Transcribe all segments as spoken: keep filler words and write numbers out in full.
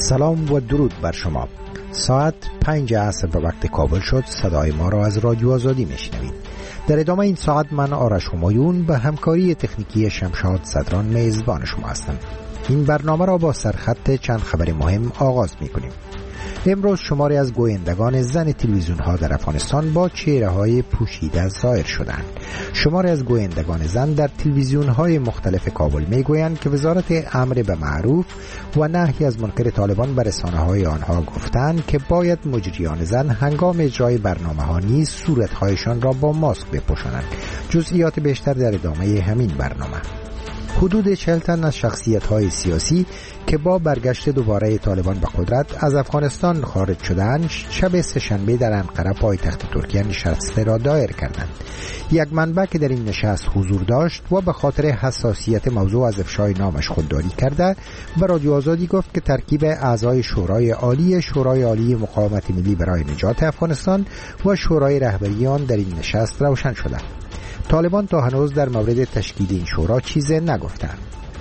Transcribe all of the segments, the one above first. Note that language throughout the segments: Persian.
سلام و درود بر شما. ساعت پنج عصر به وقت کابل شد. صدای ما را از رادیو آزادی میشنوید. در ادامه این ساعت من آرش همایون به همکاری تکنیکی شمشاد صدران میزبان شما هستم. این برنامه را با سرخط چند خبر مهم آغاز میکنیم. امروز شماری از گویندگان زن تلویزیون ها در افغانستان با چهره های پوشیده ظاهر شدند. شماری از گویندگان زن در تلویزیون های مختلف کابل میگویند که وزارت امر به معروف و نهی از منکر طالبان به رسانه های آنها گفتند که باید مجریان زن هنگام اجرای برنامه ها نیز صورتهایشان را با ماسک بپوشانند. جزئیات بیشتر در ادامه همین برنامه. حدود چهل تن از شخصیت‌های سیاسی که با برگشت دوباره طالبان به قدرت از افغانستان خارج شدند، شب سه‌شنبه در انقره پایتخت ترکیه نشست را دایر کردند. یک منبع که در این نشست حضور داشت و به خاطر حساسیت موضوع از افشای نامش خودداری کرده به رادیو آزادی گفت که ترکیب اعضای شورای عالی شورای عالی مقاومت ملی برای نجات افغانستان و شورای رهبری آن در این نشست روشن شده. طالبان تا هنوز در مورد تشکیل این شورا چیزی نگفتند.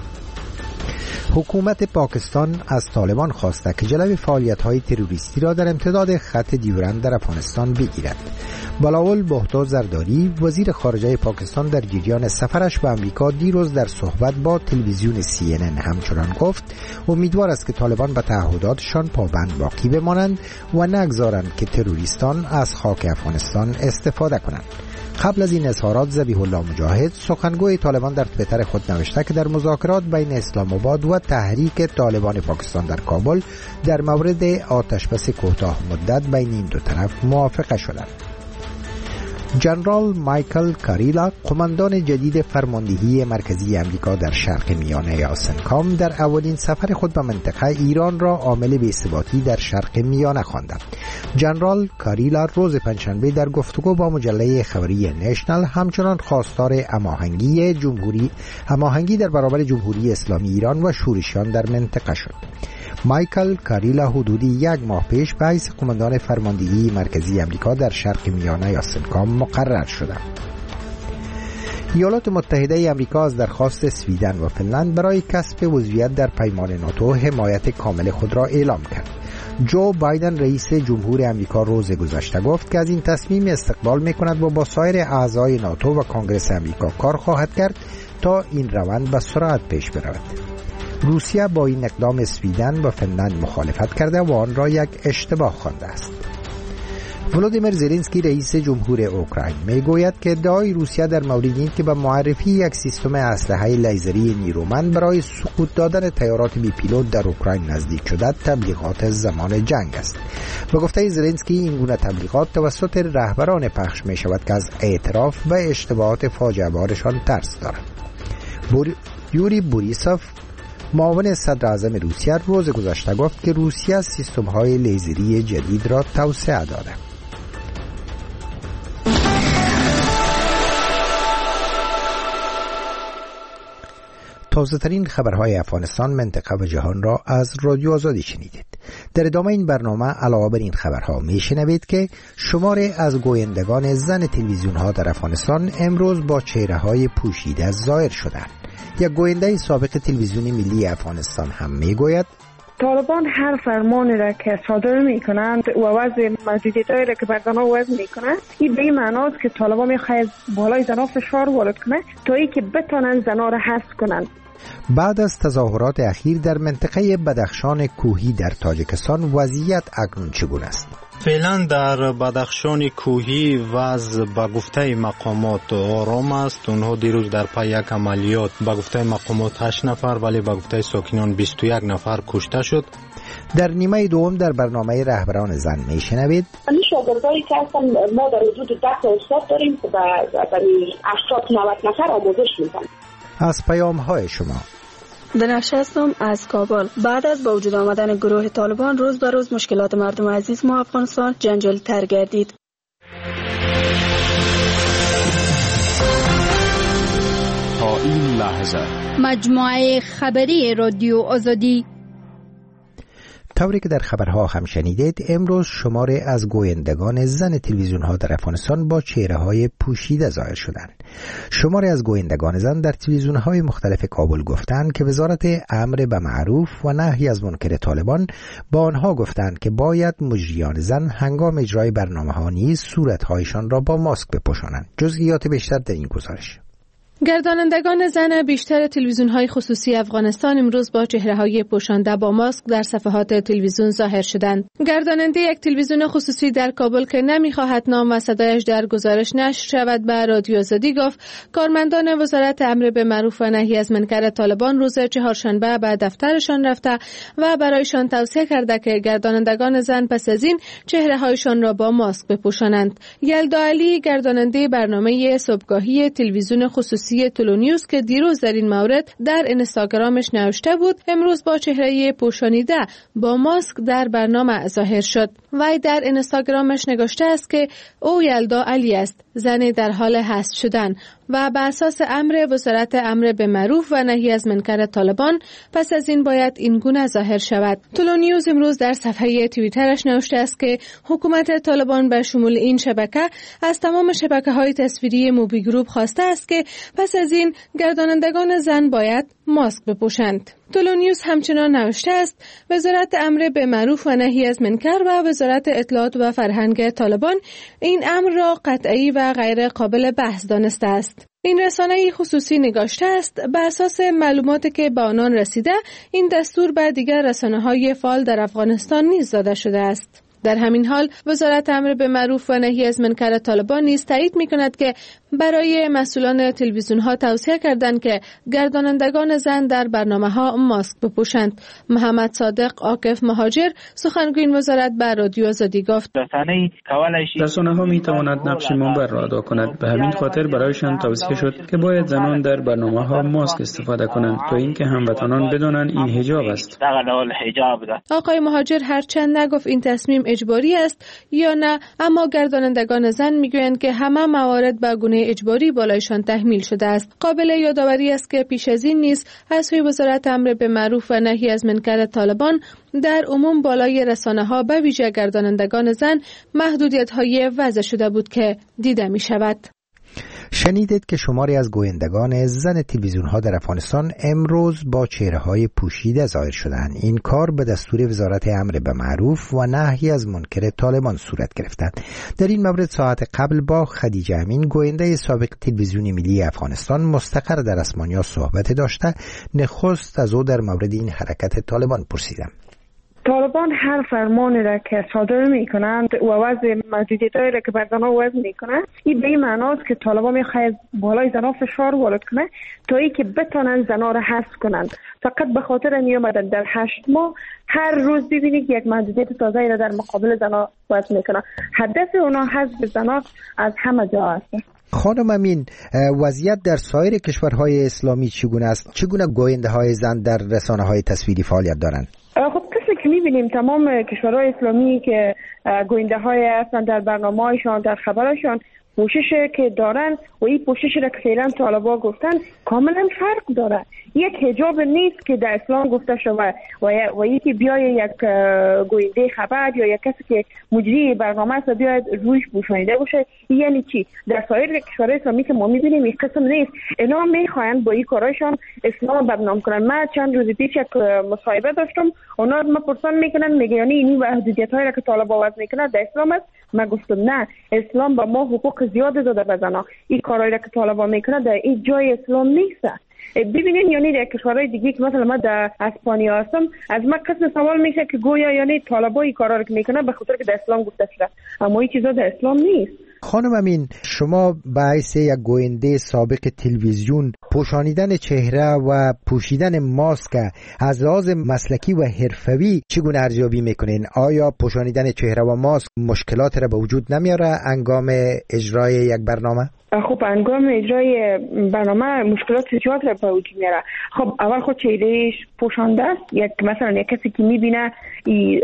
حکومت پاکستان از طالبان خواسته که جلوی فعالیت‌های تروریستی را در امتداد خط دیورند در افغانستان بگیرد. بلاول بهتو زرداری وزیر خارجه پاکستان در جریان سفرش به امریکا دیروز در صحبت با تلویزیون سی ان ان همچنان گفت امیدوار است که طالبان به تعهداتشان پابند باقی بمانند و نگذارند که تروریستان از خاک افغانستان استفاده کنند. قبل از این اظهارات ذبیح الله مجاهد سخنگوی طالبان در توییتر خود نوشته که در مذاکرات بین اسلام آباد و تحریک طالبان پاکستان در کابل در مورد آتشبس کوتاه مدت بین این دو طرف موافقه شدند. جنرال مایکل کاریلا قماندان جدید فرماندهی مرکزی امریکا در شرق میانه یا سنکام در اولین سفر خود به منطقه ایران را عامل بی‌ثباتی در شرق میانه خواند. جنرال کاریلا روز پنجشنبه در گفتگو با مجله خبری نشنل همچنان خواستار هماهنگی جمهوری هماهنگی در برابر جمهوری اسلامی ایران و شورشیان در منطقه شد. مایکل کاریلا حدودی یک ماه پیش به حیث قماندان فرماندهی مرکزی امریکا در شرق میانه یا سنکام مقرر شده. ایالات متحده امریکا از درخواست سویدن و فنلند برای کسب عضویت در پیمان ناتو حمایت کامل خود را اعلام کرد. جو بایدن رئیس جمهور امریکا روز گذشته گفت که از این تصمیم استقبال می‌کند و با سایر اعضای ناتو و کنگره امریکا کار خواهد کرد تا این روند به سرعت پیش برود. روسیه با این اقدام سویدن و فنلند مخالفت کرده و آن را یک اشتباه خوانده است. ولودیمیر زلنسکی رئیس جمهور اوکراین میگوید که ادعای روسیه در مورد این که به معرفی یک سیستم اسلحه لیزری نیرومند برای سقوط دادن طیارات بی پیلوت در اوکراین نزدیک شده تبلیغات زمان جنگ است. به گفته زلنسکی این گونه تبلیغات توسط رهبران پخش می شود که از اعتراف و اشتباهات فاجعه بارشان ترس دارند. بور... یوری بوریسوف معاون صدر اعظم روسیه روز گذشته گفت که روسیه سیستم‌های لیزری جدید را توسعه داده. تازه ترین خبرهای افغانستان، منطقه و جهان را از رادیو آزادی شنیدید. در ادامه این برنامه علاوه بر این خبرها میشنوید که شماری از گویندگان زن تلویزیون ها در افغانستان امروز با چهره های پوشیده ظاهر شدند. یک گوینده سابق تلویزیون ملی افغانستان هم میگوید طالبان هر فرمانی را که صادر میکنند و وضع محدودیت‌هایی را که بر زنها وضع میکنند، این به این معناست که طالبان میخواهد بالای زنها فشار وارد کنه تا اینکه بتوانند زنها را حذف کنند. بعد از تظاهرات اخیر در منطقه بدخشان کوهی در تاجیکستان وضعیت اکنون چگونه است؟ فعلا در بدخشان کوهی وضع به گفته مقامات آرام است. اونها دیروز در پی یک عملیات به گفته مقامات هشت نفر ولی به گفته ساکنان بیست و یک نفر کشته شد. در نیمه دوم در برنامه رهبران زن میشنوید این شاگردایی که هستن ما در حدود ده استاد داریم که به هشتاد نود نفر آموزش میدن. از پیام های شما دنش هستم از کابل. بعد از با وجود آمدن گروه طالبان روز به روز مشکلات مردم عزیز ما افغانستان جنجالی تر گردید. تا این لحظه مجموعه خبری رادیو آزادی. طوری که در خبرها هم شنیدید، امروز شماری از گویندگان زن تلویزیون ها در افغانستان با چهره های پوشیده ظاهر شدند. شماری از گویندگان زن در تلویزیون های مختلف کابل گفتند که وزارت امر به معروف و نهی از منکر طالبان با آنها گفتند که باید مجریان زن هنگام اجرای برنامه ها نیز صورتهایشان را با ماسک بپوشانند. جزئیات بیشتر در این گزارش. گردانندگان زن بیشتر تلویزیون‌های خصوصی افغانستان امروز با چهره‌های پوشانده با ماسک در صفحات تلویزیون ظاهر شدند. گرداننده یک تلویزیون خصوصی در کابل که نمی‌خواهد نام و صدایش در گزارش نشر شود به رادیو آزادی گفت کارمندان وزارت امر به معروف و نهی از منکر طالبان روز چهارشنبه به دفترشان رفته و برایشان توصیه کرده که گردانندگان زن پس از این چهره‌هایشان را با ماسک بپوشانند. یلدا علی گرداننده برنامه صبحگاهی تلویزیون خصوصی تلونیوز که دیروز در این مورد در اینستاگرامش نوشته بود امروز با چهره پوشانیده با ماسک در برنامه ظاهر شد. وی در اینستاگرامش نگاشته است که او یلدا علی است، زن در حال حذف شدن و بر اساس امر وزارت امر به معروف و نهی از منکر طالبان پس از این باید این گونه ظاهر شود. تلونیوز امروز در صفحه توییترش نوشته است که حکومت طالبان به شمول این شبکه از تمام شبکه‌های تصویری موبی گروپ خواسته است که پس از این گردانندگان زن باید ماسک بپوشند. تلونیوز همچنان نوشته است وزارت امر به معروف و نهی از منکر و وزارت اطلاعات و فرهنگ طالبان این امر را قطعی و غیر قابل بحث دانسته است. این رسانه خصوصی نگاشته است بر اساس معلوماتی که به آنان رسیده این دستور به دیگر رسانه‌های فعال در افغانستان نیز داده شده است. در همین حال وزارت امر به معروف و نهی از منکر طالبان نیز تایید می‌کند که برای مسئولان تلویزیون‌ها توصیه کردند که گردانندگان زن در برنامه‌ها ماسک بپوشند. محمد صادق عاکف مهاجر سخنگوی وزارت بر رادیو آزادی گفت رسانه‌ها می‌تواند نقش منبر را ادا کند، به همین خاطر برایشان توصیه شد که باید زنان در برنامه‌ها ماسک استفاده کنند تا اینکه هموطنان بدانند این حجاب است. آقای مهاجر هرچند نگفت این تصمیم اجباری است یا نه، اما گردانندگان زن میگویند که همه موارد به گونه اجباری بالایشان تحمیل شده است. قابل یادآوری است که پیش از این نیز از سوی وزارت امر به معروف و نهی از منکر طالبان در عموم بالای رسانه‌ها به ویژه گردانندگان زن محدودیت‌های وضع شده بود که دیده می‌شود. شنیدید که شماری از گویندگان زن تلویزیون ها در افغانستان امروز با چهره های پوشیده ظاهر شدند. این کار به دستور وزارت امر به معروف و نهی از منکر طالبان صورت گرفتند. در این مورد ساعت قبل با خدیجه امین گوینده سابق تلویزیون ملی افغانستان مستقر در اسمانیا صحبت داشته. نخست از او در مورد این حرکت طالبان پرسیدم. طالبان هر فرمانی را که صادر می کنند و وضع محدودیت‌هایی را که بر زنها وضع می کنند، این به این معناست که طالبان می‌خواهد بالای زنها فشار وارد کنه تا ای که بتونن زنها را حذف کنند. فقط به خاطر می اومدن در هشت ماه هر روز ببینید یک محدودیت تازه‌ای را در مقابل زنها وضع می‌کنه. هدف اونا حذف زنها از همه جا است. خانم امین، وضعیت در سایر کشورهای اسلامی چگونه است؟ چگونه گوینده‌های زن در رسانه‌های تصویری فعالیت دارند؟ خب کسی که می‌بینیم تمام کشورهای اسلامی که گوینده های هستن در برنامه‌هایشان در خبرشان پوشش که دارن و این پوشش را که فعلا طالبا گفتن کاملا فرق داره. یک حجاب نیست که در اسلام گفته شده و و یکی بیای یک گوینده خبر یا یک کسی که مجری برنامه است بیاید رویش پوشانیده باشه. یعنی چی؟ در سایر کشورهای اسلامی که ما می‌بینیم این قسم نیست. اینا می‌خواهند با این کارایشان اسلام بدنام کنن. من چند روز پیش یک مصاحبه داشتم، اونا ما پرسان میکنن میگه یعنی این محدودیت‌هایی را که طالبا وضع میکنه در اسلام است؟ من گفتم نه، اسلام به ما حقوق زیاد داده به زنها. این کارایی را که طالبا میکنه در این جای اسلام نیست. ببینید یعنی در کشورهای دیگه که مثلا من در اسپانیا هستم، از من قسم سوال میشه که گویا یعنی طالبا این کارا رو که میکنه به خاطر که در اسلام گفته شده، اما این چیزا در اسلام نیست. خانم امین، شما به حیث یک گوینده سابق تلویزیون پوشانیدن چهره و پوشیدن ماسک از لحاظ مسلکی و حرفوی چگونه ارزیابی میکنین؟ آیا پوشانیدن چهره و ماسک مشکلات را به وجود نمیاره هنگام اجرای یک برنامه؟ خب هنگام اجرای برنامه مشکلات زیاد را به وجود میاره. خب اول خود چهرهش پوشانده است، یک مثلا یک کسی که میبینه این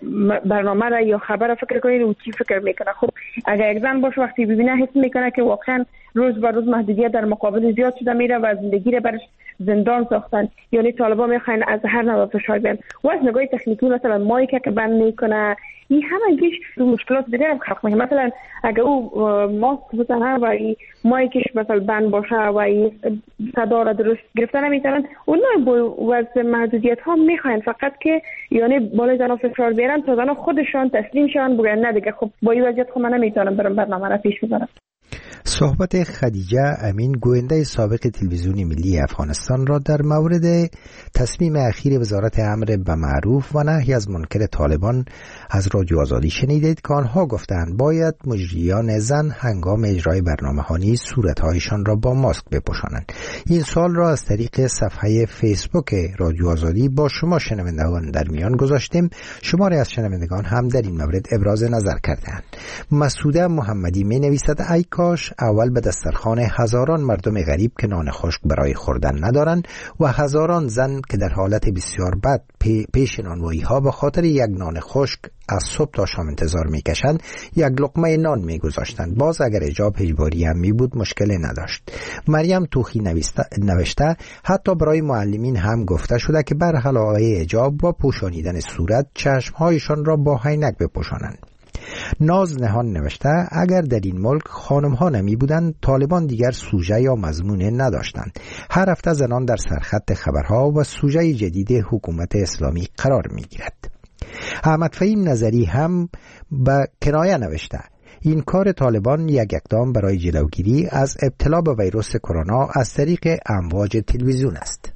برنامه را یا خبر را فکر کنه او چی فکر میکنه. خب اگر یک زن باشه وقتی ببینه حس میکنه که واقعا روز به روز محدودیت در مقابل زیاد شده میره و زندگی را برش زندان ساختن. یعنی طالبان میخواین از هر نوع فشار بیان و از نگاه تکنیکی مثلا مایک که بند میکنه این همانگیش دو مشکلات دیگه هم خلق میکنه. مثلا اگر او ماسک بزنه و این مایکش مثلا بند باشه و این صدا را درست گرفته نمیتونن، اونها با وضع محدودیت ها میخواین فقط که یعنی بالای زنها فشار بیارن تا زنها خودشان تسلیم شون بگن نه دیگه خب با این وضعیت خب من نمیتونم برم برنامه را پیش ببرم. صحبت خدیجه امین گوینده سابق تلویزیون ملی افغانستان را در مورد تصمیم اخیر وزارت امر به معروف و نهی از منکر طالبان از رادیو آزادی شنیدید که آنها گفتند باید مجریان زن هنگام اجرای برنامه‌ها نیز صورت‌هایشان را با ماسک بپوشانند. این سوال را از طریق صفحه فیسبوک رادیو آزادی با شما شنوندگان در میان گذاشتیم. شماری از شنوندگان هم در این مورد ابراز نظر کردند. مسعوده محمدی می‌نویسد ای کاش اول به دسترخوان هزاران مردم غریب که نان خشک برای خوردن ندارند و هزاران زن که در حالت بسیار بد پی پیش نانوایی ها به خاطر یک نان خشک از صبح تا شام انتظار میکشند یک لقمه نان میگذاشتند. باز اگر حجاب اجباری هم می بود مشکلی نداشت. مریم توخی نوشته حتی برای معلمین هم گفته شده که بر علاوه حجاب و پوشانیدن صورت چشمهایشان را با عینک بپوشانند. ناز نهان نوشته اگر در این ملک خانم ها نمی بودند طالبان دیگر سوژه یا مضمون نداشتند. هر هفته زنان در سرخط خبرها و سوژه جدید حکومت اسلامی قرار می گیرد. احمد فهیم نظری هم به کنایه نوشته این کار طالبان یک اقدام برای جلوگیری از ابتلا به ویروس کرونا از طریق امواج تلویزیون است.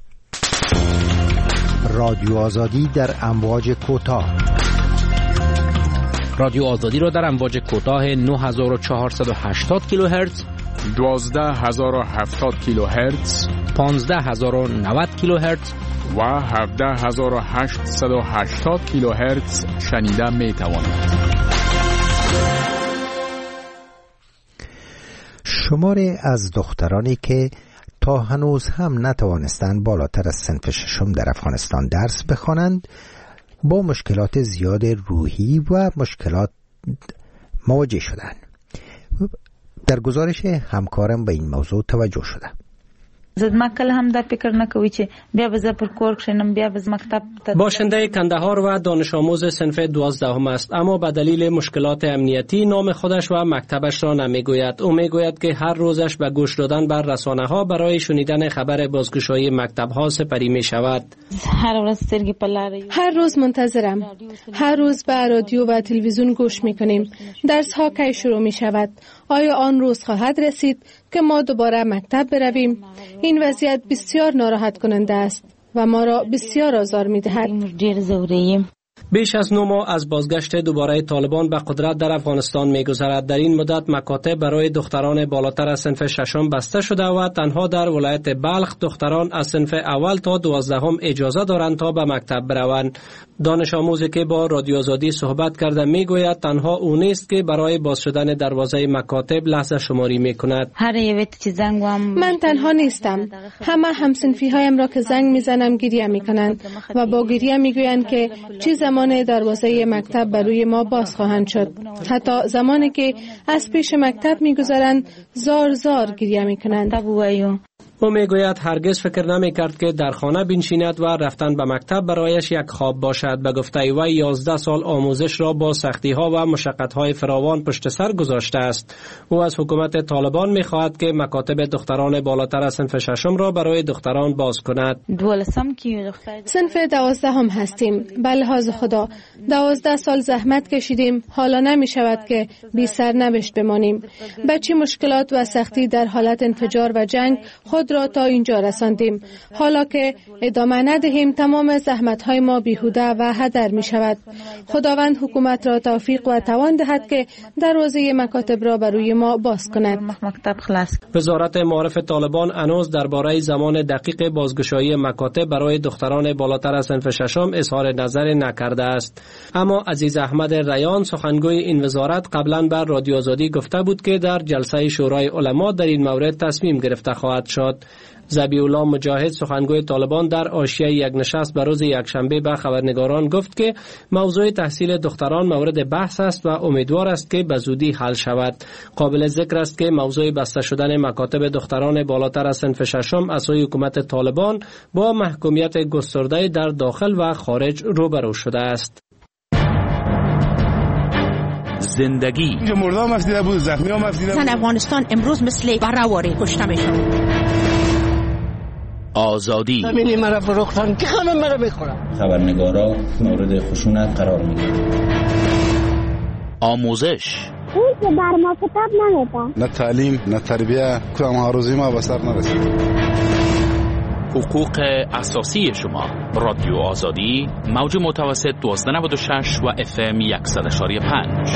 رادیو آزادی در امواج کوتاه. رادیو آزادی را در امواج کوتاه نه هزار و چهارصد و هشتاد کیلوهرتز، دوازده هزار و هفتاد کیلوهرتز، پانزده هزار و نود کیلوهرتز و هفده هزار و هشتصد و هشتاد کیلوهرتز شنیده می توانید. شماری از دخترانی که تا هنوز هم نتوانستند بالاتر از صنف ششم در افغانستان درس بخوانند با مشکلات زیاد روحی و مشکلات مواجه شدند. در گزارش همکارم به این موضوع توجه شده. زدما کله هم دا فکر نکوي چې بیا به زه پر کور کښینم بیا به مکتب. باشنده کندهار و دانش آموز صنف دوازدهم است، اما به دلیل مشکلات امنیتی نام خودش و مکتبش را نمیگوید. او میگوید که هر روزش به گوش دادن بر رسانه ها برای شنیدن خبر بازگشایی مکتب ها سپری می شود. هر روز سترګې په لاره هر روز منتظرم. هر روز به رادیو و تلویزیون گوش می کنیم. درس ها کی شروع می شود؟ آیا آن روز خواهد رسید که ما دوباره مکتب برویم؟ این وضعیت بسیار ناراحت کننده است و ما را بسیار آزار می دهد. بیش از نه ماه از بازگشت دوباره طالبان به قدرت در افغانستان می‌گذرد. در این مدت مکاتب برای دختران بالاتر از صنف ششم بسته شده و تنها در ولایت بلخ دختران از صنف اول تا دوازدهم اجازه دارند تا به مکتب بروند. دانش آموزی که با رادیو آزادی صحبت کرده میگوید تنها او نیست که برای باز شدن دروازه مکاتب لحظه شماری میکند. من تنها نیستم. همه همصنفی هایم را که زنگ میزنم گریه میکنند و با گریه میگویند که چه زمان دروازه مکتب بروی ما باز خواهند شد. حتی زمانی که از پیش مکتب میگذرند زار زار گریه میکنند. او میگوید هرگز فکر نمی کرد که در خانه بنشیند و رفتن به مکتب برایش یک خواب باشد. به گفته وی یازده سال آموزش را با سختی ها و مشقت های فراوان پشت سر گذاشته است. او از حکومت طالبان می خواهد که مکاتب دختران بالاتر از صنف ششم را برای دختران باز کند. صنف دوازدهم هستیم. به لحاظ خدا دوازده سال زحمت کشیدیم، حالا نمی شود که بی سرنوشت بمانیم. به چه مشکلات و سختی در حالت انفجار و جنگ خود را تا اینجا رساندیم. حالا که ادامه ندهیم تمام زحمت‌های ما بیهوده و هدر می شود. خداوند حکومت را توفیق و توان دهد که دروازه مکاتب را برای ما باز کند. وزارت معارف طالبان هنوز درباره زمان دقیق بازگشایی مکاتب برای دختران بالاتر از صنف ششم اظهار نظر نکرده است. اما عزیز احمد ریان سخنگوی این وزارت قبلا بر رادیو آزادی گفته بود که در جلسه شورای علما در این مورد تصمیم گرفته خواهد شد. داد. ذبیح الله مجاهد سخنگوی طالبان در حاشیه یک نشست به روز یکشنبه به خبرنگاران گفت که موضوع تحصیل دختران مورد بحث است و امیدوار است که به زودی حل شود. قابل ذکر است که موضوع بسته شدن مکاتب دختران بالاتر از صنف ششم از سوی حکومت طالبان با محکومیت گسترده در داخل و خارج روبرو شده است. زندگی مردم مفیده بود، زخمی ها مفیده بود. زن افغانستان امروز مثل برآوری کشته میشد. آزادی زمینی مرا فروختن که همه مرا میخورن. خبرنگارا مورد خشونت قرار میگیرن. آموزش اون که بر ما کتاب نمیدن. نه تعلیم نه تربیه، کدام هاروزی ما به سر نرسید. حقوق اساسی شما. رادیو آزادی موج متوسط دوازده نود و شش و اف ام صد و پنج.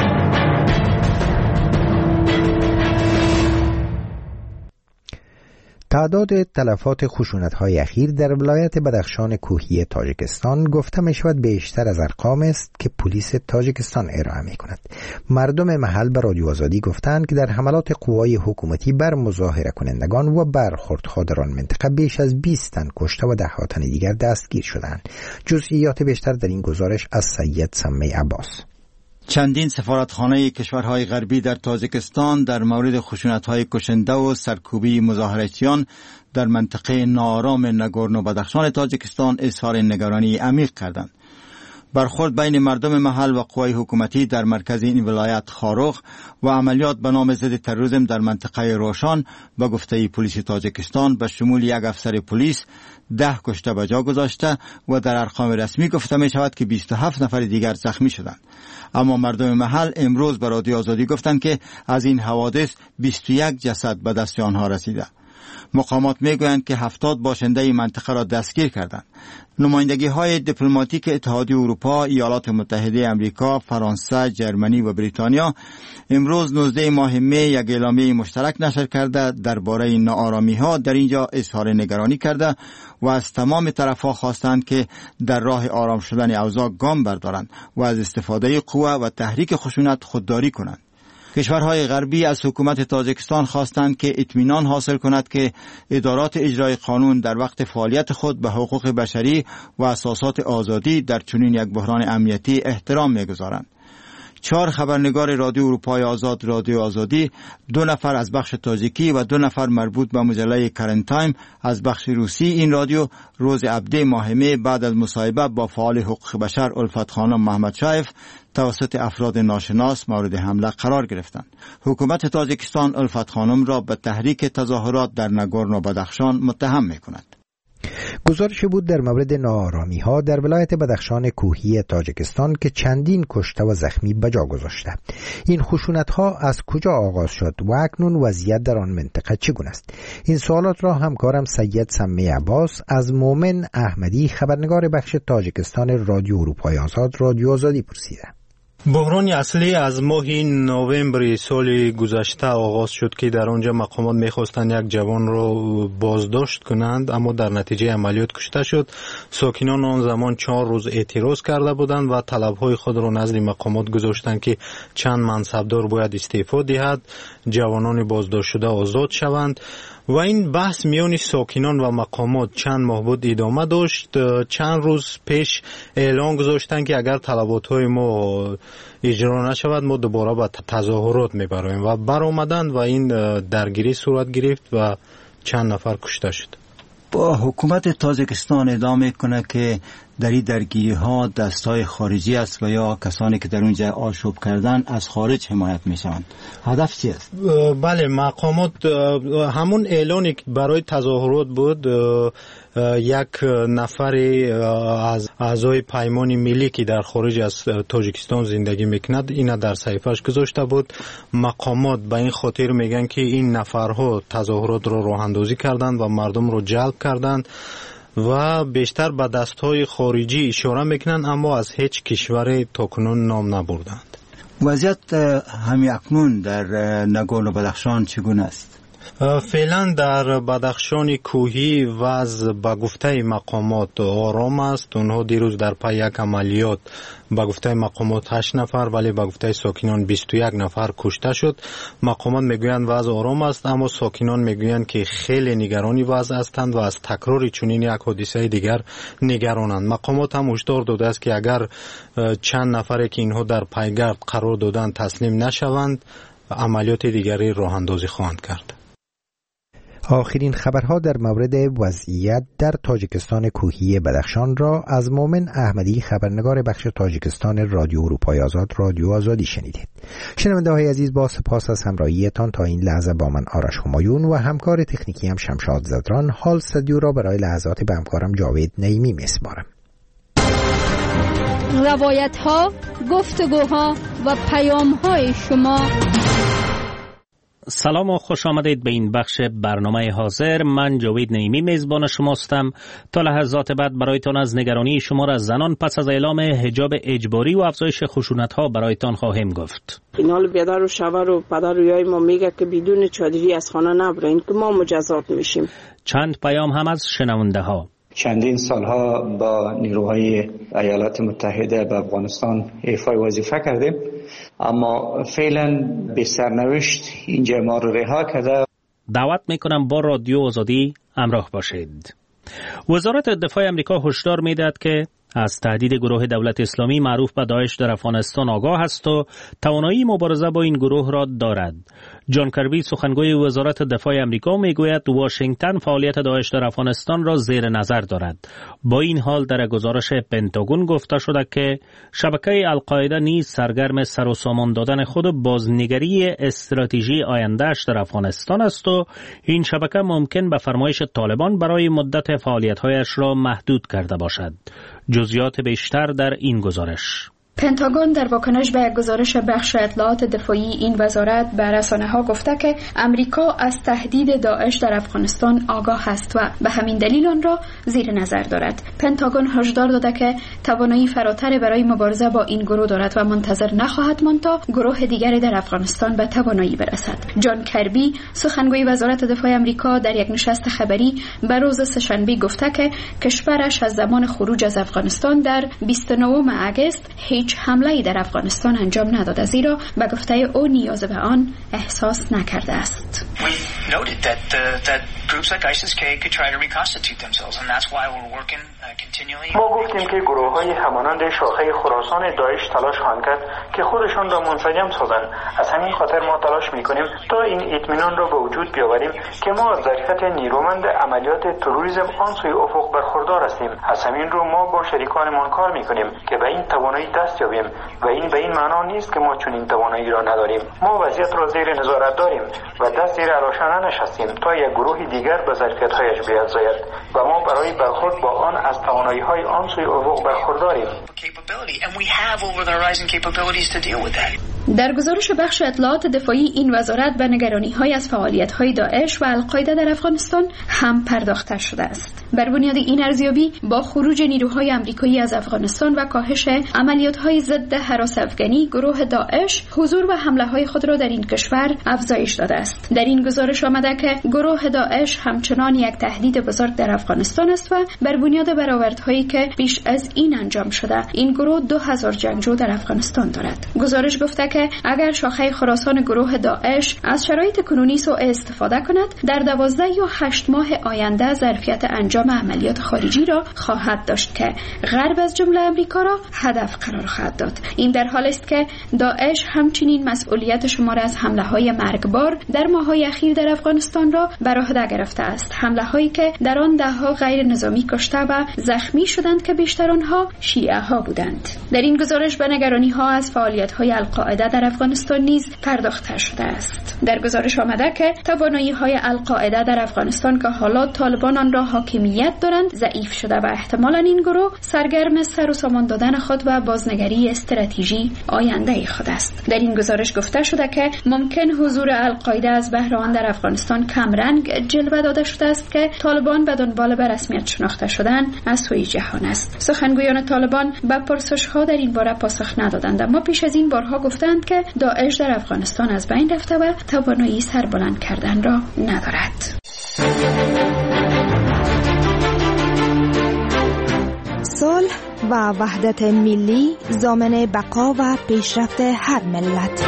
تعداد تلفات خشونت‌های اخیر در ولایت بدخشان کوهی تاجیکستان گفته می‌شود بیشتر از ارقام است که پلیس تاجیکستان ارائه می‌کند. مردم محل به رادیو آزادی گفتند که در حملات قوای حکومتی بر مظاهره کنندگان و برخوردها در آن منطقه بیش از بیست تن کشته و ده ها تن دیگر دستگیر شدند. جزئیات بیشتر در این گزارش از سید سمی عباس. چندین سفارتخانه کشورهای غربی در تاجیکستان در مورد خشونت‌های کشنده و سرکوبی مظاهراتیان در منطقه ناآرام ناگورنو بدخشان تاجیکستان اظهار نگرانی عمیق کردند. برخورد بین مردم محل و قوای حکومتی در مرکز این ولایت خاروخ و عملیات به نام ضد تروریسم در منطقه روشان به گفته پلیس تاجیکستان به شمول یک افسر پلیس ده کشته به جا گذاشته و در ارقام رسمی گفته می شود که بیست و هفت نفر دیگر زخمی شدند. اما مردم محل امروز به رادیو آزادی گفتند که از این حوادث بیست و یک جسد به دست آنها رسیده. مقامات میگویند که هفتاد باشنده منطقه را دستگیر کردند. نمایندگی های دیپلماتیک اتحادیه اروپا، ایالات متحده آمریکا، فرانسه، جرمنی و بریتانیا امروز نوزده ماه می یک اعلامیه مشترک نشر کرده درباره ناآرامی ها در اینجا اظهار نگرانی کرده و از تمام طرفها خواستند که در راه آرام شدن اوضاع گام بردارند و از استفاده قوه و تحریک خشونت خودداری کنند. کشورهای غربی از حکومت تاجیکستان خواستند که اطمینان حاصل کند که ادارات اجرای قانون در وقت فعالیت خود به حقوق بشری و اساسات آزادی در چنین یک بحران امنیتی احترام می‌گذارند. چهار خبرنگار رادیو اروپای آزاد رادیو آزادی، دو نفر از بخش تاجیکی و دو نفر مربوط به مجله کرنت تایم از بخش روسی این رادیو روز هفده ماه می بعد از مصاحبه با فعال حقوق بشر الفت خانم محمد شایف توسط افراد ناشناس مورد حمله قرار گرفتند. حکومت تاجیکستان الفت خانم را به تحریک تظاهرات در ناگورنو بدخشان متهم می‌کند. گزارش بود در مورد ناآرامی ها در ولایت بدخشان کوهی تاجیکستان که چندین کشته و زخمی به جا گذاشته. این خشونت ها از کجا آغاز شد و اکنون وضعیت در آن منطقه چگونه است؟ این سوالات را همکارم سید سمی عباس از مومن احمدی خبرنگار بخش تاجیکستان رادیو اروپای آزاد رادیو آزادی پرسیده. بحران اصلی از ماه نوامبر سال گذشته آغاز شد که در آنجا مقامات می‌خواستند یک جوان را بازداشت کنند، اما در نتیجه عملیات کشته شد. ساکنان آن زمان چهار روز اعتراض کرده بودند و طلب‌های خود را نزد مقامات گذاشتند که چند منصبدار باید استعفا دهد، جوانان بازداشت شده آزاد شوند. و این بحث میان ساکنان و مقامات چند ماه بود ادامه داشت. چند روز پیش اعلان گذاشتن که اگر طلبات‌های ما اجرا نشود ما دوباره به تظاهرات میبریم و برآمدند و این درگیری صورت گرفت و چند نفر کشته شد. با حکومت تاجیکستان ادعا کنه که در این درگیری ها دستای خارجی است و یا کسانی که در اونجا آشوب کردن از خارج حمایت میشوند. هدف چی است؟ بله، مقامات همون اعلانی که برای تظاهرات بود، یک نفر از اعضای پیمان ملی که در خارج از تاجیکستان زندگی میکند اینا در صحیفه‌اش گذاشته بود. مقامات به این خاطر میگن که این نفرها تظاهرات را راه اندازی کردند و مردم را جلب کردند و بیشتر به دستهای خارجی اشاره میکنند، اما از هیچ کشور تاکنون نام نبردند. وضعیت همین اکنون در ناگورنو بدخشان چگونه است؟ فعلا در بدخشان کوهی وضع به گفته مقامات آرام است. اونها دیروز در پی یک عملیات به گفته مقامات هشت نفر ولی به گفته ساکنان بیست و یک نفر کشته شد. مقامات میگویند وضع آرام است، اما ساکنان میگویند که خیلی نگرانی وضع هستند و از تکرار چنین یک حادثه دیگر نگرانند. مقامات هم هشدار داده است که اگر چند نفری که اینها در پیگرد قرار دادند تسلیم نشوند، عملیات دیگری راه اندازی خواهند کرد. آخرین خبرها در مورد وضعیت در تاجیکستان کوهی بدخشان را از مومن احمدی، خبرنگار بخش تاجیکستان رادیو اروپای آزاد رادیو آزادی شنیدید. شنونده های عزیز، با سپاس از همراهیتان تا این لحظه با من آرش همایون و همکار تکنیکی هم شمشاد زدران حال استودیو را برای لحظات به همکارم جاوید نعیمی میسپارم. روایت ها، گفتگوها و پیام های شما. سلام و خوش آمدید به این بخش برنامه حاضر. من جاوید نعیمی میزبان شماستم. تا لحظات بعد برایتان از نگرانی شمار از زنان پس از اعلام حجاب اجباری و افزایش خشونت ها برایتان خواهیم گفت. اینال بیادر و شوهر و پدر و یای ما میگه که بدون چادری از خانه نبرین که ما مجازات میشیم. چند پیام هم از شنونده ها. چندین سالها با نیروهای ایالات متحده به افغانستان ایفای وظیفه کردیم، اما فعلا به سرنوشت اینجا ما رو رها کرده. دعوت میکنم با رادیو آزادی همراه باشید. وزارت دفاع امریکا هشدار میدهد که از تهدید گروه دولت اسلامی معروف به داعش در افغانستان آگاه است و توانایی مبارزه با این گروه را دارد. جان کربی، سخنگوی وزارت دفاع امریکا، میگوید واشنگتن فعالیت داعش در افغانستان را زیر نظر دارد. با این حال در گزارش پنتاگون گفته شده که شبکه القاعده نیز سرگرم سر و سامان دادن خود بازنگری استراتژی آینده‌اش در افغانستان است و این شبکه ممکن به فرمایش طالبان برای مدت فعالیت‌هایش را محدود کرده باشد. جزئیات بیشتر در این گزارش. پنتاگون در واکنش به گزارش بخش اطلاعات دفاعی این وزارت به رسانه‌ها گفته که امریکا از تهدید داعش در افغانستان آگاه است و به همین دلیل آن را زیر نظر دارد. پنتاگون هشدار داده که توانایی فراتر برای مبارزه با این گروه دارد و منتظر نخواهد ماند تا گروه دیگری در افغانستان به توانایی برسد. جان کربی، سخنگوی وزارت دفاع امریکا، در یک نشست خبری به روز سه‌شنبه گفته که کشورش از زمان خروج از افغانستان در بیست و نهم اگست هیچ حمله‌ای در افغانستان انجام نداده، زیرا به گفته او نیاز به آن احساس نکرده است. ما گفتیم که گروه‌های همانند شاخه خراسان داعش تلاش خواهند کرد که خودشان را منسجم سازند. از همین خاطر ما تلاش می‌کنیم تا این اطمینان را به وجود بیاوریم که ما از ظرفیت نیرومند عملیات تروریسم آن سوی افق برخوردار هستیم. از همین رو ما با شریکانمان کار می‌کنیم که به این توانایی دست یابیم و این به این معنا نیست که ما چون این توانایی را نداریم. ما وضعیت را زیر نظارت داریم و دست زیر علاشانه نشستیم تا یک گروه دیگر به ظرفیت‌هایش بیفزاید و ما برای برخورد با آن از توانایی‌های آن سوی افق برخورداریم. در گزارش بخش اطلاعات دفاعی این وزارت به نگرانی‌های از فعالیت‌های داعش و القاعده در افغانستان هم پرداخته شده است. بر بنیاد این ارزیابی با خروج نیروهای آمریکایی از افغانستان و کاهش عملیات‌های ضد هراس افغانی، گروه داعش حضور و حمله‌های خود را در این کشور افزایش داده است. در این گزارش آمده که گروه داعش همچنان یک تهدید بزرگ در افغانستان است و بر بنیاد برآوردهایی که پیش از این انجام شده، این گروه دو هزار جنگجو در افغانستان دارد. گزارش گفته که اگر شاخه خراسان گروه داعش از شرایط کنونی سوء استفاده کند، در دوازده یا هشت ماه آینده ظرفیت انجام عملیات خارجی را خواهد داشت که غرب از جمله امریکا را هدف قرار خواهد داد. این در حالی است که داعش همچنین مسئولیت شمار از حمله‌های مرگبار در ماه‌های اخیر در افغانستان را بر عهده گرفته است. حمله‌هایی که در آن ده‌ها غیر نظامی کشته و زخمی شدند که بیشتر آنها شیعه ها بودند. در این گزارش به نگرانی‌ها از فعالیت‌های القاعده در افغانستان نیز پرداخته شده است. در گزارش آمده که توانایی‌های القاعده در افغانستان که حالا طالبان آن را حاکمیت دارند ضعیف شده و احتمالاً این گروه سرگرم سر و سامان دادن خود و بازنگری استراتژی آینده خود است. در این گزارش گفته شده که ممکن حضور القاعده از بهر آن در افغانستان کمرنگ جلوه داده شده است که طالبان به دنبال به رسمیت شناخته شدن از سوی جهان است. سخنگویان طالبان به پرسش‌ها در این باره پاسخ ندادند، اما پیش از این بارها گفتند دادند که داعش در افغانستان از بین رفته و توانایی سربلند کردن را ندارد. صلح و وحدت ملی ضامن بقا و پیشرفت هر ملت.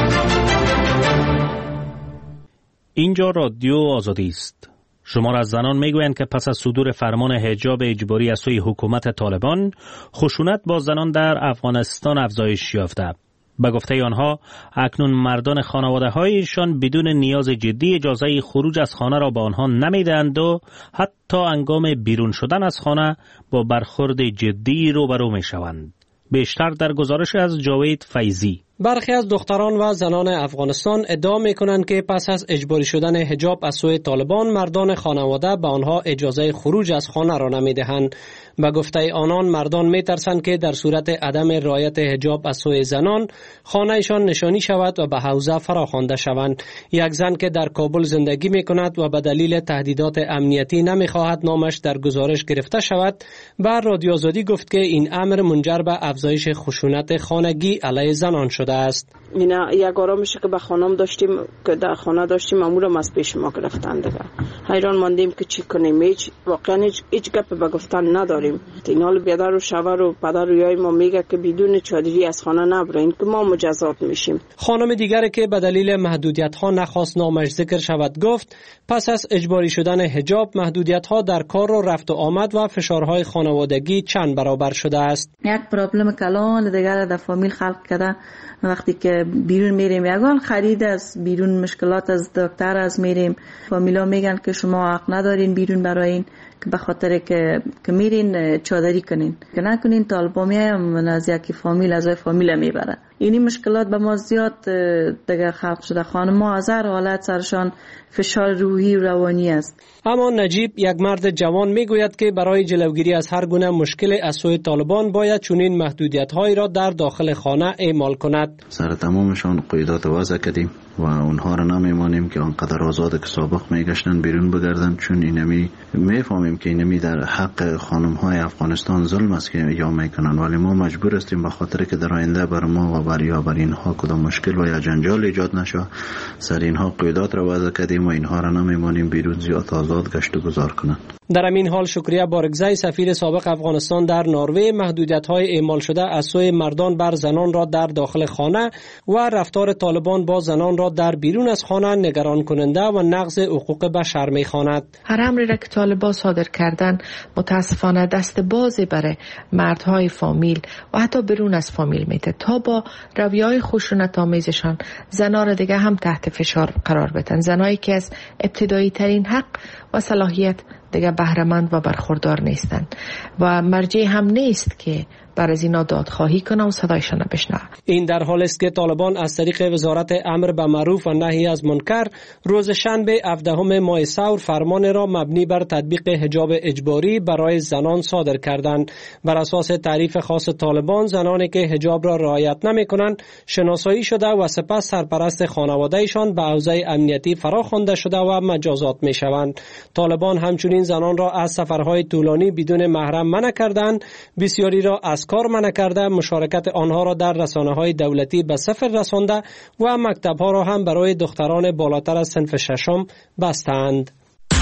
اینجا رادیو آزادی است. شمار از زنان میگویند که پس از صدور فرمان حجاب اجباری از سوی حکومت طالبان، خشونت با زنان در افغانستان افزایش یافته. به گفته آنها اکنون مردان خانواده هایشان بدون نیاز جدی اجازه خروج از خانه را به آنها نمیدهند و حتی هنگام بیرون شدن از خانه با برخورد جدی روبرو می شوند. بیشتر در گزارش از جاوید فیضی. برخی از دختران و زنان افغانستان ادعا می‌کنند که پس از اجباری شدن حجاب از سوی طالبان، مردان خانواده به آنها اجازه خروج از خانه را نمی‌دهند. به گفته آنان مردان می‌ترسند که در صورت عدم رعایت حجاب از سوی زنان، خانه‌شان نشانی شود و به حوزه فراخوانده شوند. یک زن که در کابل زندگی می‌کند و به دلیل تهدیدات امنیتی نمی‌خواهد نامش در گزارش گرفته شود، بر رادیو آزادی گفت که این امر منجر به افزایش خشونت خانگی علیه زنان شده است. اینا یک آرامشی که به خانم داشتیم که در خانه داشتیم معمولا از پیش ما گرفتن دیگه. حیران ماندیم که چی کنیم. هیچ واقعا هیچ, هیچ گپ به گفتن نداریم. این حال بیادر و شوهر و پدر و یای ما میگه که بدون چادری از خانه نبرین که ما مجازات میشیم. خانم دیگری که به دلیل محدودیت ها نخواست نامش ذکر شود گفت پس از اجباری شدن حجاب محدودیت ها در کار و رفت و آمد و فشارهای خانوادگی چند برابر شده است. یک پرابلم کلان دیگر در فامیل خلق کرده. وقتی که بیرون میریم یگان خرید از بیرون، مشکلات از دکتر از میریم، فامیلا میگن که شما حق ندارین بیرون براین که به خاطر که که میرین چادری کنین که نکنین طالبا میایم از یکی فامیل از فامیل میبره. اینی مشکلات به ما زیاد دیگه خلق شده. خانم ما از هر حالت سرشان فشار روحی و روانی است. اما نجیب یک مرد جوان میگوید که برای جلوگیری از هر گونه مشکل از سوی طالبان باید چنین محدودیت‌هایی را در داخل خانه اعمال کند. سر تمامشان قیودات وضع کردیم و اونها را نمیمانیم که آنقدر آزاد که سابق میگشتن بیرون بگردن، چون اینمی میفهمیم که اینمی در حق خانم‌های افغانستان ظلم است که یا میکنن، ولی ما مجبور هستیم به خاطر که در آینده بر ما و بر یا بر اینها کدام مشکل و یا جنجال ایجاد نشه سر اینها قیودات را وضع کردیم و اینها را نمیمانیم بیرون زیاد آزاد گشت و گذار کنند. در همین حال شکریه بارگزی سفیر سابق افغانستان در نروژ محدودیت‌های اعمال شده از سوی مردان بر زنان را در داخل خانه و رفتار طالبان با زنان را در بیرون از خانه نگران کننده و نقض حقوق بشر می‌خواند. هر امری را که طالبان صادر کردن متاسفانه دست بازی برای مردهای فامیل و حتی بیرون از فامیل میده تا با رویه‌های خشونت آمیزشان زنان را دیگه هم تحت فشار قرار بدن. زنایی که از ابتدایی ترین حق و صلاحیت دیگه بهره‌مند و برخوردار نیستند و مرجع هم نیست که بر از اینا دادخواهی کنه و صدایشان بشنوه. این در حالی است که طالبان از طریق وزارت امر به معروف و نهی از منکر روز شنبه هفدهم ماه ثور فرمان را مبنی بر تطبیق حجاب اجباری برای زنان صادر کردند. بر اساس تعریف خاص طالبان زنانی که حجاب را رعایت نمی‌کنند شناسایی شده و سپس سرپرست خانواده‌شان به حوزه امنیتی فراخوانده شده و مجازات می‌شوند. طالبان همچنین زنان را از سفرهای طولانی بدون محرم منع کردند، بسیاری را از کار منع کرده، مشارکت آنها را در رسانه‌های دولتی به صفر رسانده و مکتب‌ها را هم برای دختران بالاتر از صنف ششم بستند.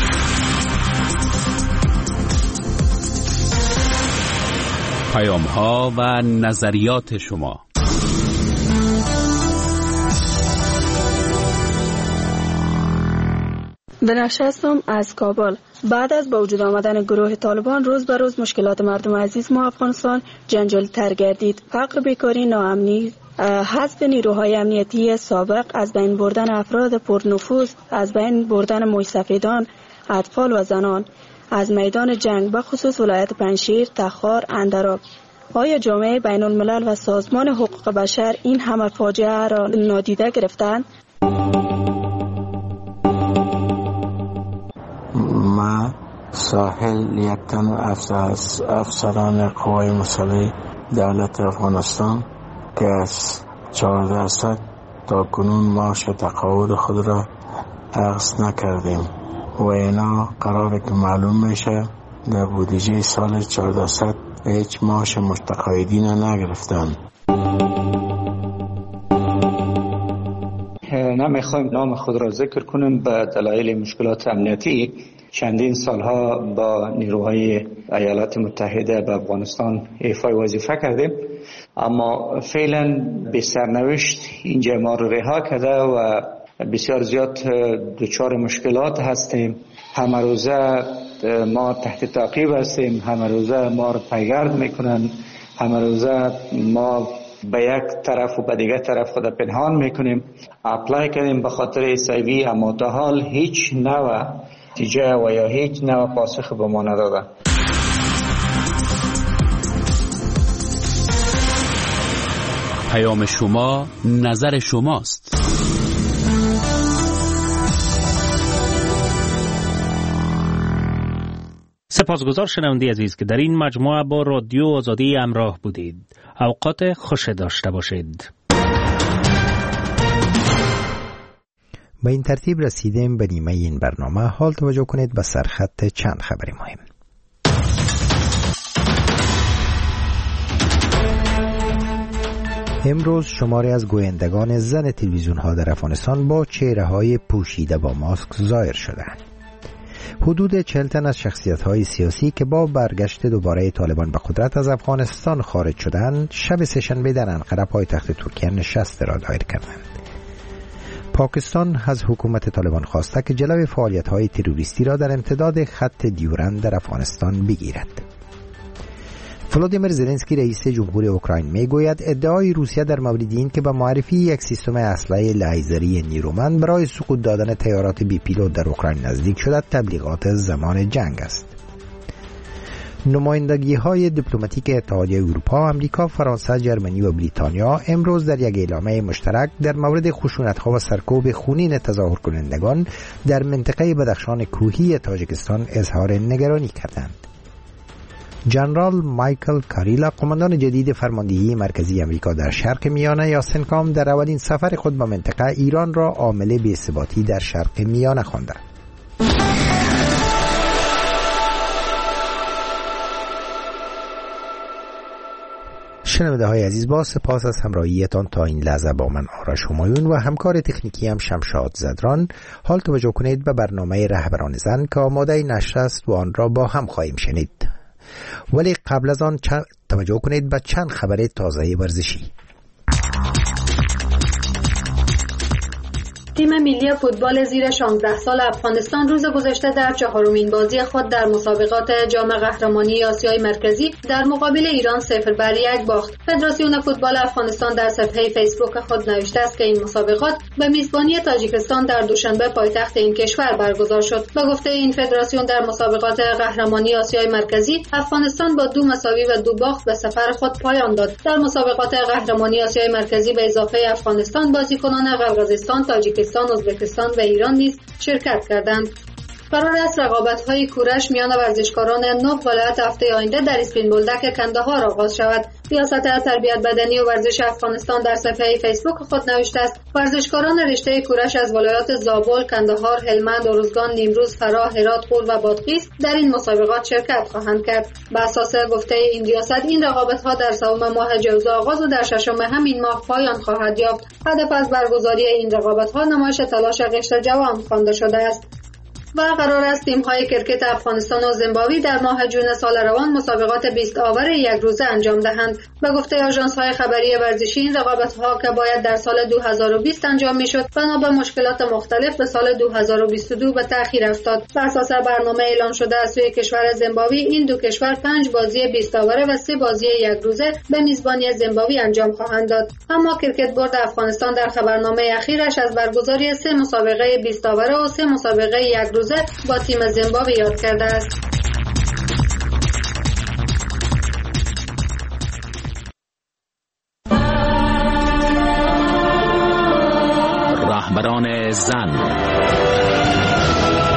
پیام‌ها و نظریات شما. بنفشه هستم از کابل. بعد از با وجود آمدن گروه طالبان روز به روز مشکلات مردم عزیز ما افغانستان جنجالی تر گردید. فقر، بیکاری، ناامنی، حذف نیروهای امنیتی سابق، از بین بردن افراد پرنفوذ، از بین بردن موی سفیدان، اطفال و زنان از میدان جنگ به خصوص ولایت پنجشیر، تخار، اندراب. آیا جامعه بین الملل و سازمان حقوق بشر این همه فاجعه را نادیده گرفتند؟ ما ساحل یک تن از افسران قوای مسلح دولت افغانستان که از چهارده صد تا کنون معاش تقاعد خود را اخذ نکردیم و اینا قراره که معلوم میشه در بودجه سال چهارده صد هیچ معاش متقاعدین نگرفتن. میخوایم نام خود را ذکر کنیم. به دلایل مشکلات امنیتی چندین سالها با نیروهای ایالات متحده به افغانستان ایفای وظیفه کردیم، اما فعلا به سرنوشت اینجا ما رو رها کرده و بسیار زیاد دچار مشکلات هستیم. همه روزه ما تحت تعقیب هستیم، همه روزه ما رو پیگرد میکنن، همه روزه ما به یک طرف و به دیگر طرف خود پنهان میکنیم. اپلای کردیم به خاطر ایسایوی، اما تا حال هیچ نوع نتیجه و یا هیچ نوع پاسخ به ما نداده. پیام شما، نظر شماست. سپاسگزار شنونده عزیز که در این مجموعه با رادیو آزادی همراه بودید. اوقات خوش داشته باشید. با این ترتیب رسیدیم به نیمه این برنامه. حال توجه کنید به سرخط چند خبر مهم. امروز شماری از گویندگان زن تلویزیون ها در افغانستان با چهره های پوشیده با ماسک ظاهر شدند. حدود چهل تن از شخصیت های سیاسی که با برگشت دوباره طالبان به قدرت از افغانستان خارج شدند، شب سه‌شنبه در انقره پایتخت ترکیه نشست را دایر کردند. پاکستان از حکومت طالبان خواسته که جلوی فعالیت های تروریستی را در امتداد خط دیورند در افغانستان بگیرد. ولادیمیر زلنسکی رئیس جمهوری اوکراین میگوید ادعای روسیه در مورد این که به معرفی یک سیستم اسلحه لیزری نیرومند برای سقوط دادن طیارات بی پیلوت در اوکراین نزدیک شده تبلیغات زمان جنگ است. نمایندگی های دیپلماتیک اتحادیه اروپا، آمریکا، فرانسه، جرمنی و بریتانیا امروز در یک اعلامیه مشترک در مورد خشونت‌ها و سرکوب خونین تظاهر کنندگان در منطقه بدخشان کوهی تاجیکستان اظهار نگرانی کردند. جنرال مایکل کاریلا، قماندان جدید فرماندهی مرکزی امریکا در شرق میانه یا سنکام، در اولین سفر خود به منطقه ایران را عامل بی‌ثباتی در شرق میانه خواند. شنونده های عزیز، با سپاس از همراهیتان تا این لحظه با من آرش همایون و همکار تکنیکی هم شمشاد زدران. حال توجه کنید به برنامه رهبران زن که آماده نشر است و آن را با هم خواهیم شنید. ولی قبل از آن توجه کنید به چند خبر تازه ورزشی. تیم ملی فوتبال زیر شانزده سال افغانستان روز گذشته در چهارمین بازی خود در مسابقات جام قهرمانی آسیای مرکزی در مقابل ایران صفر بر یک باخت. فدراسیون فوتبال افغانستان در صفحه فیسبوک خود نوشته است که این مسابقات به میزبانی تاجیکستان در دوشنبه پایتخت این کشور برگزار شد. به گفته این فدراسیون در مسابقات قهرمانی آسیای مرکزی افغانستان با دو مساوی و دو باخت به سفر خود پایان داد. در مسابقات قهرمانی آسیای مرکزی به اضافه افغانستان بازیکنان قرقیزستان، تاجیکستان، ازبکستان و ایران نیز شرکت کردند. قرار است رقابت‌های کورش میان ورزشکاران نه ولایت هفته آینده در اسپین بولدک کندهار آغاز شود. ریاست تربیت بدنی و ورزش افغانستان در صفحه فیسبوک خود نوشته است ورزشکاران رشته کورش از ولایات زابل، کندهار، هلمند، ارزگان، نیمروز، فراه، هرات، غور و بادغیس در این مسابقات شرکت خواهند کرد. بر اساس گفته این ریاست این رقابت‌ها در سوم ماه جوزا آغاز و در ششم همین ماه پایان خواهد یافت. هدف از برگزاری این رقابت‌ها نمایش تلاش قشر جوان خوانده شده است. و قرار است تیم‌های کرکت افغانستان و زیمبابوه در ماه جون سال روان مسابقات بیست آور یک روزه انجام دهند. به گفته آژانس‌های خبری ورزشی این رقابت‌ها که باید در سال دو هزار و بیست انجام می‌شد بنا به مشکلات مختلف به سال دو هزار و بیست و دو به تأخیر افتاد. بر اساس برنامه اعلام شده از سوی کشور زیمبابوه این دو کشور پنج بازی بیست آوره و سه بازی یک روزه به میزبانی زیمبابوه انجام خواهند داد. اما کرکت بورد افغانستان در خبرنامه اخیرش از برگزاری سه مسابقه بیست آوره و سه مسابقه یک روزه با تیم زیمبابوه یاد کرده است. رهبران زن.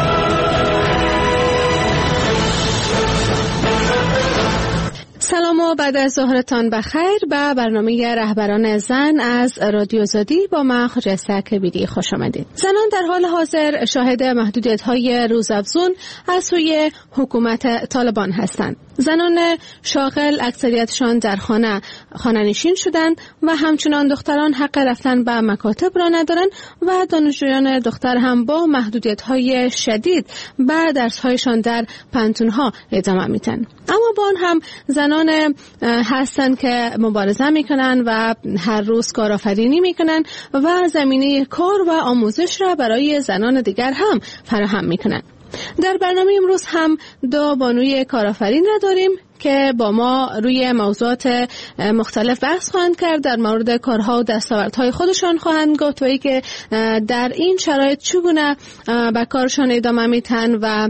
سلام و شما بعد از ظهرتان بخیر به برنامه رهبران زن از رادیو آزادی با من خجسته کبیری خوش آمدید. زنان در حال حاضر شاهد محدودیت‌های روزافزون از سوی حکومت طالبان هستند. زنان شاغل اکثریتشان در خانه خانه‌نشین شدند و همچنان دختران حق رفتن به مکاتب را ندارند و دانشجویان دختر هم با محدودیت‌های شدید به درس‌هایشان در پانتون‌ها ادامه میدن. اما با آن هم زنان هستند که مبارزه میکنن و هر روز کارآفرینی میکنن و زمینه کار و آموزش را برای زنان دیگر هم فراهم میکنن. در برنامه امروز هم دو بانوی کارآفرین را داریم که با ما روی موضوعات مختلف بحث خواهند کرد، در مورد کارها و دستاوردهای خودشان خواهند گفت و ای که در این شرایط چگونه به کارشان ادامه میتن و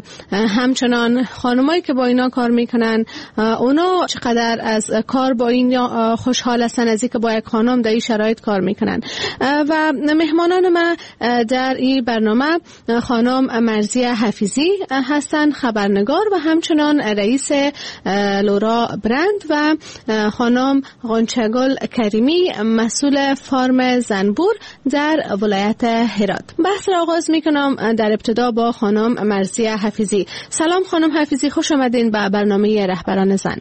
همچنان خانمایی که با اینا کار میکنن اونا چقدر از کار با این خوشحال هستن از اینکه با یک خانم در این شرایط کار میکنن. و مهمانان ما در این برنامه خانم مرزیه حفیظی هستن، خبرنگار و همچنان رئیس لورا برند و خانم غنچه‌گل کریمی مسئول فارم زنبور در ولایت هرات. بحث را آغاز میکنم در ابتدا با خانم مرزیه حفیظی. سلام خانم حفیظی، خوش آمدین به برنامه رهبران زن.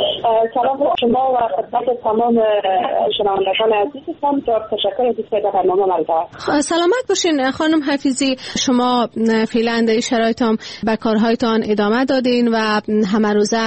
سلام شما و خدمت تمام شنوندگان عزیزتان. تشکر از اینکه برنامه ما را سلامت باشین خانم حفیظی. شما فعلا در شرایط هم به کارهایتان ادامه دادین و همه روزه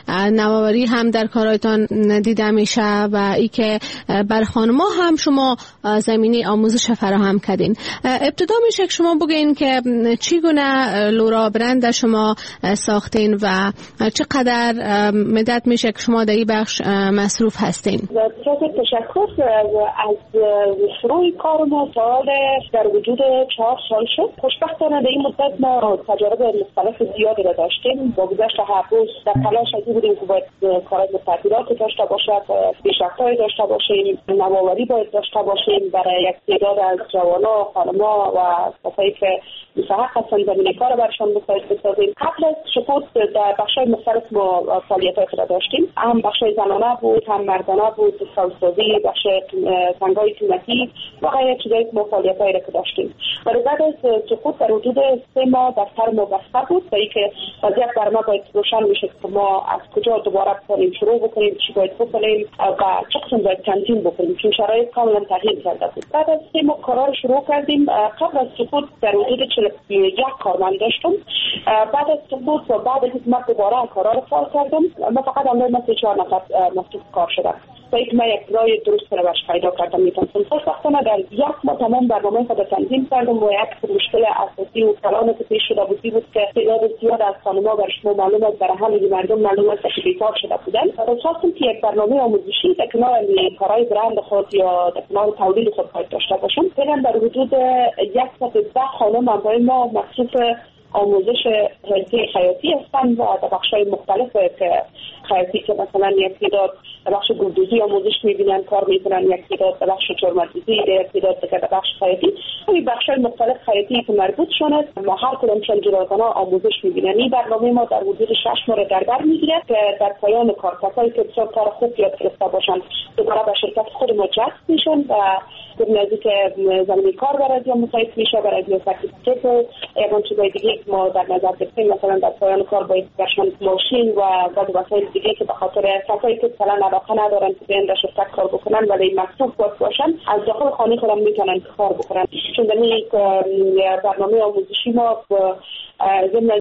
نوآوری هم در کارهایتان دیده میشه و ای که بر خانم‌ها هم شما زمینه آموزش فراهم کردین. ابتدا میشه که شما بگین که چگونه لورا برند شما ساختین و چقدر مدت میشه که شما در این بخش مصروف هستین؟ تشکر. از شروع کار ما سال در وجود چهار سال شد. خوشبختانه در این مدت ما تجارب مختلف زیادی را داشتیم. با گذشت هر روز در تلاش از بودیم که باید کارهای متعددات داشته باشد، پیشرفت‌های داشته باشیم، نوآوری باید داشته باشیم برای یک تعداد از جوانان، خانم‌ها و کسایی که مستحق هستند زمینه کار برشان بسازیم. قبل از سقوط در بخش‌های مختلف ما فعالیت‌های را داشتیم. هم بخش‌های زنانه بود، هم مردانه بود، سازسازی، بخش سنگ‌های قیمتی و غیره چیزایی که ما فعالیت‌هایی را که داشتیم. ولی بعد از سقوط در حدود سه ماه دفتر ما بسته بود، تا اینکه وضعیت بر ما باید روشن میشه که ما از کجا دوباره بکنیم شروع بکنیم، چی باید بکنیم و چه قسم باید تنظیم بکنیم، چون شرایط کاملا تغییر کرده بود. بعد از سه ماه کارا رو شروع کردیم. قبل از سقوط در حدود چهل و یک کارمند داشتم. بعد از سقوط و بعد از اینکه دوباره کارا رو فعال کردم، ما فقط اندازه مثل چهار نفر مصروف کار شدم. تا اینکه من یک راه درست رو برش پیدا کردم. میتونم خوشبختانه در یک ماه تمام برنامه خود تنظیم کردم و یک مشکل اساسی و کلان که پیش شده بودی بود که تعداد زیاد از خانم‌ها بر شما معلوم است، برای همه مردم معلوم است که بیکار شده بودن. و خواستم که یک برنامه آموزشی در کنار کارهای برند خود یا در کنار تولید خود باید داشته باشم. فعلا در حدود صد و ده خانم برای ما مصروف آموزش حرفه خیاطی هستند و در بخش‌های مختلف که خیاطی که مثلا یک تعداد در بخش گلدوزی آموزش می‌بینن، کار می‌کنن، یک تعداد در بخش چرم‌دوزی، یک تعداد در بخش خیاطی. این بخش‌های مختلف خیاطی که مربوط شدن ما هر کدومشون جداگانه آموزش می‌بینن. این برنامه ما در حدود شش ماه در بر می‌گیره که در پایان کار کسایی که بسیار کار خوب یاد گرفته باشن دوباره به شرکت خود ما جذب میشن و در نزدیک زمینه کار برای یا مساعد میشه برای سرتیفیکت و اون چیزای دیگه ما در نظر داشتیم. مثلا در پایان کار باید برشان ماشین و بعد وسایل دیگه که به خاطر کسایی که مثلا علاقه ندارن که بیان در شرکت کار بکنن ولی مصروف باشن از داخل خانه خودم میتونن کار بکنن. چون در این برنامه آموزشی ما ضمن